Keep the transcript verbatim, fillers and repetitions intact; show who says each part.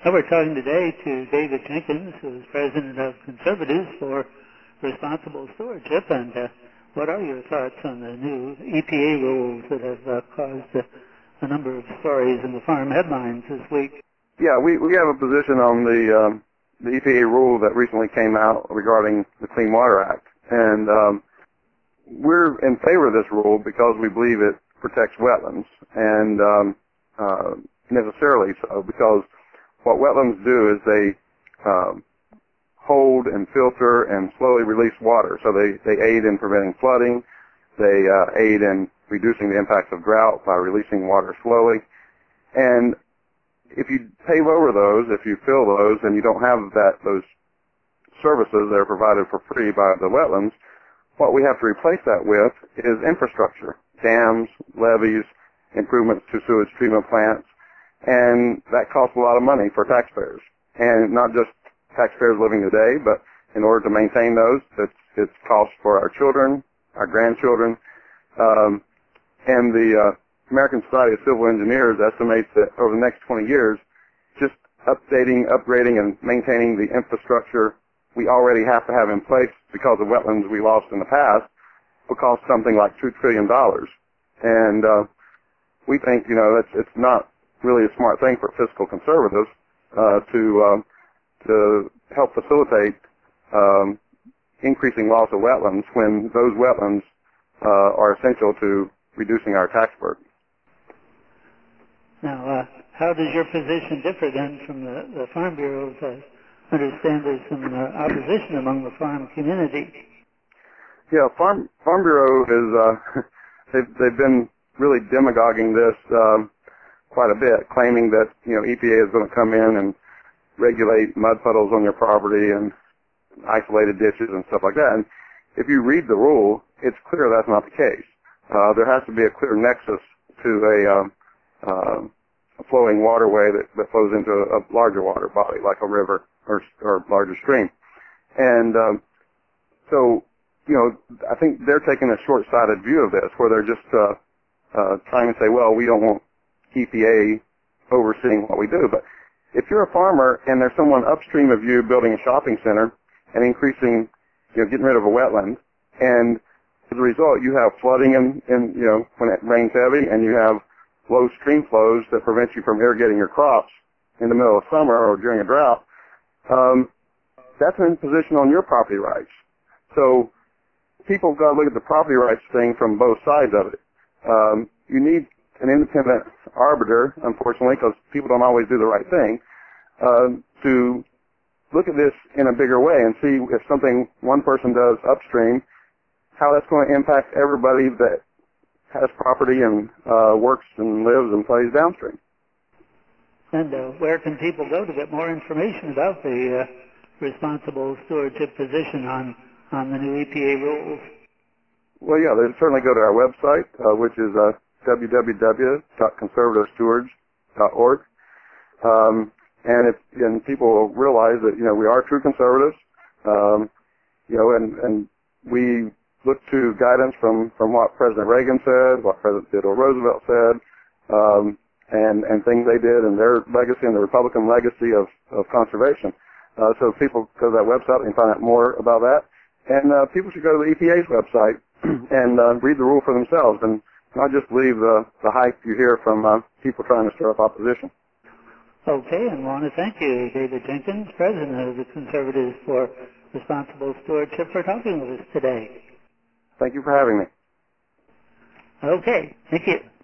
Speaker 1: Well, we're talking today to David Jenkins, who is president of Conservatives for Responsible Stewardship. And uh, what are your thoughts on the new E P A rules that have uh, caused uh, a number of stories in the farm headlines this week?
Speaker 2: Yeah, we, we have a position on the um, the E P A rule that recently came out regarding the Clean Water Act. And um, we're in favor of this rule because we believe it protects wetlands, and um, uh, necessarily so, because what wetlands do is they um, hold and filter and slowly release water. So they, they aid in preventing flooding. They uh, aid in reducing the impacts of drought by releasing water slowly. And if you pave over those, if you fill those, and you don't have that those services that are provided for free by the wetlands, what we have to replace that with is infrastructure, dams, levees, improvements to sewage treatment plants, and that costs a lot of money for taxpayers. And not just taxpayers living today, but in order to maintain those, it's, it's cost for our children, our grandchildren, um, and the uh, American Society of Civil Engineers estimates that over the next twenty years, just updating, upgrading, and maintaining the infrastructure we already have to have in place because of wetlands we lost in the past will cost something like two trillion dollars. And uh, we think, you know, it's, it's not really a smart thing for fiscal conservatives uh, to uh, to help facilitate um, increasing loss of wetlands when those wetlands uh, are essential to reducing our tax burden.
Speaker 1: Now, uh, how does your position differ then from the, the Farm Bureau's? I understand there's some uh, opposition among the farm community.
Speaker 2: Yeah, Farm Farm Bureau is uh, they've they've been really demagoguing this um, quite a bit, claiming that you know E P A is going to come in and regulate mud puddles on your property and isolated ditches and stuff like that. And if you read the rule, it's clear that's not the case. Uh, there has to be a clear nexus to a, um, uh, a flowing waterway that, that flows into a, a larger water body, like a river or, or larger stream. And um, so, you know, I think they're taking a short-sighted view of this, where they're just uh, uh, trying to say, well, we don't want E P A overseeing what we do. But if you're a farmer and there's someone upstream of you building a shopping center and increasing, you know, getting rid of a wetland, and as a result you have flooding in, in, you know, when it rains heavy, and you have low stream flows that prevent you from irrigating your crops in the middle of summer or during a drought, um, that's an imposition on your property rights. So people have got to look at the property rights thing from both sides of it. Um, you need an independent arbiter, unfortunately, because people don't always do the right thing, uh, to look at this in a bigger way and see if something one person does upstream, how that's going to impact everybody that has property and uh, works and lives and plays downstream.
Speaker 1: And uh, where can people go to get more information about the uh, responsible stewardship position on, on the new E P A rules?
Speaker 2: Well, yeah, they certainly go to our website, uh, which is uh, w w w dot conservative stewards dot org. Um, and if and people will realize that, you know, we are true conservatives, um, you know, and, and we look to guidance from, from what President Reagan said, what President Theodore Roosevelt said, um, and, and things they did and their legacy and the Republican legacy of, of conservation. Uh, so if people go to that website and find out more about that. And uh, people should go to the E P A's website and uh, read the rule for themselves and not just believe the, the hype you hear from uh, people trying to stir up opposition.
Speaker 1: Okay, and I want to thank you, David Jenkins, president of the Conservatives for Responsible Stewardship, for talking with us today.
Speaker 2: Thank you for having me.
Speaker 1: Okay, thank you.